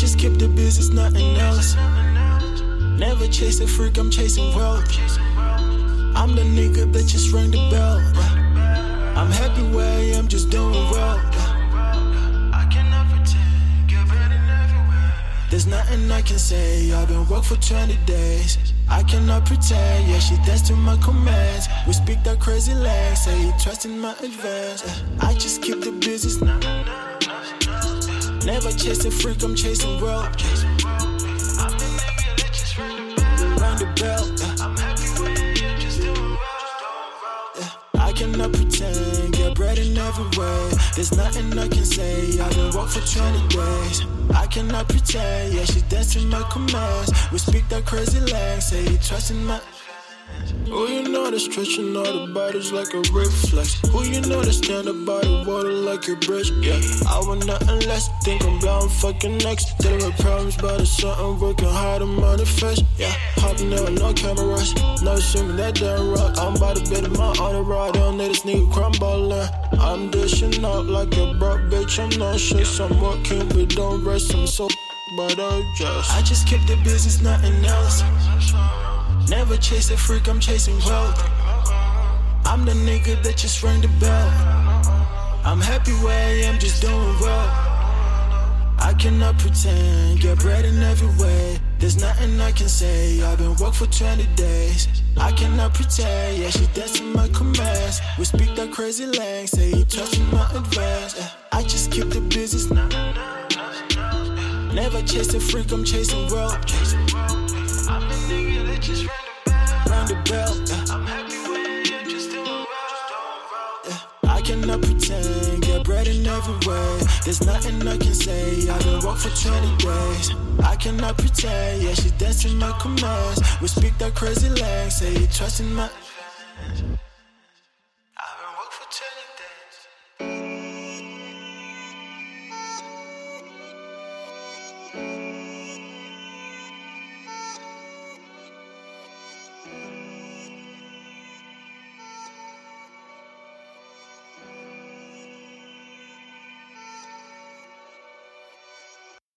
just keep the business, nothing else. Never chase a freak, I'm chasing wealth. I'm the nigga that just rang the bell. I'm happy where I am, just doing well. I cannot pretend, get ready everywhere. There's nothing I can say, I've been work for 20 days. I cannot pretend, yeah, she danced to my commands. We speak that crazy language, say he trust in my advance. I just keep the business. Never chase a freak, I'm chasing wealth. I'm the nigga that just rang the bell. I'm happy when you just doing well. I cannot pretend, get bread in every way. There's nothing I can say, I've been work for 20 days. I cannot pretend, yeah, she dancing my commands. We speak that crazy language, say he trust in my. Who you know that's stretching all the bodies like a reflex? Who you know that stand up by the water like your bridge? Yeah, I want nothing less. Think I'm blind, fucking next. Dealing with problems, but it's something working hard to manifest. Yeah, hopping there with no cameras. No assuming that damn rock. I'm about to bet my auto ride. Don't need this nigga crumbling. I'm dishing out like a broke bitch. I'm not shit. I'm working, but don't rest. I'm so but I just keep the business, nothing else. Never chase a freak, I'm chasing wealth. I'm the nigga that just rang the bell. I'm happy where I am, just doing well. I cannot pretend, get bread in every way. There's nothing I can say, I've been work for 20 days. I cannot pretend, yeah, she dancing my commands. We speak that crazy language, say he trusting my advance. I just keep the business. Never chase a freak, I'm chasing wealth. I'm the nigga that just rang the bell. I'm happy when you just doing well. I cannot pretend, get bread in every way. There's nothing I can say, I've been work for 20 days. I cannot pretend, yeah, she dancing my commands. We speak that crazy language, say he trusting my.